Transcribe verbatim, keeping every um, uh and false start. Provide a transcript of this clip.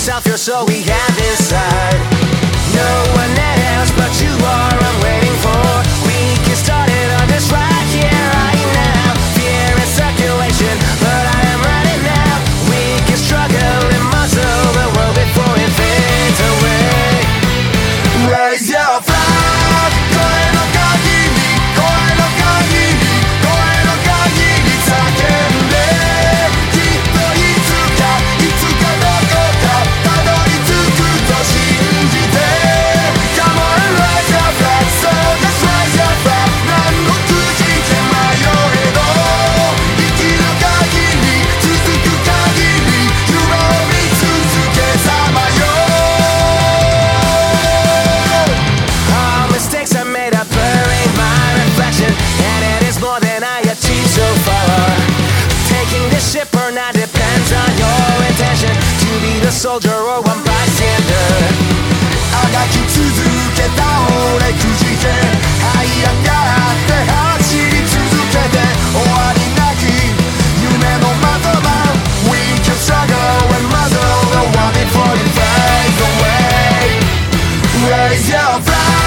yourself, you're so we have inside. No one else but you are I'm waiting for. We can start it on this right here, right now. Fear in circulation, but I am ready now. We can struggle and muzzle the world before it fades away. Raise your flag, 声の限り、声の限り、声の限り叫んで、きっといつか、いつかどこかたどり着くと信じて。 Come on, raise your flag, so just raise your flag. 何のくじけ迷えど、生きる限り、続く限り、夢を見続けさまよ。All mistakes I made are blurring my reflection, and it is more than I achieved so far. Taking this ship or not depends on your intention to be the soldier or one bystander. あがき続けた俺くじけ這い上がって走り続けて終わりなき夢の的だ We can struggle and muzzle the one before it fades away. Raise your flag.